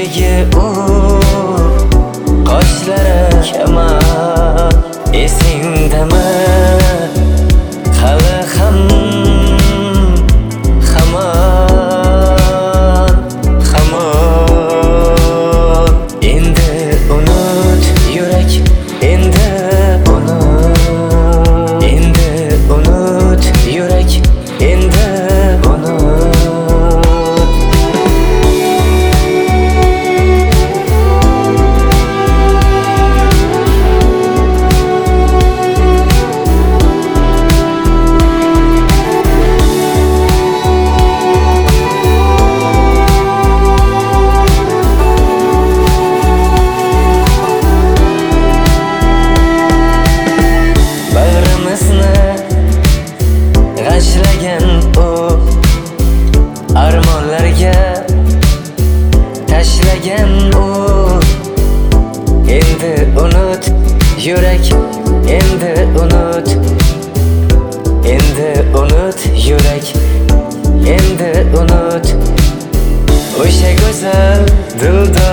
Kiprigi u, qoshlari kamar. Esingdami hali ham hamon endi unut yurak, endi unut yurak, endi g'ashlagan u armonlarga tashlagan u. Endi unut yurak, endi unut yurak, endi unut o'sha go'zal dildor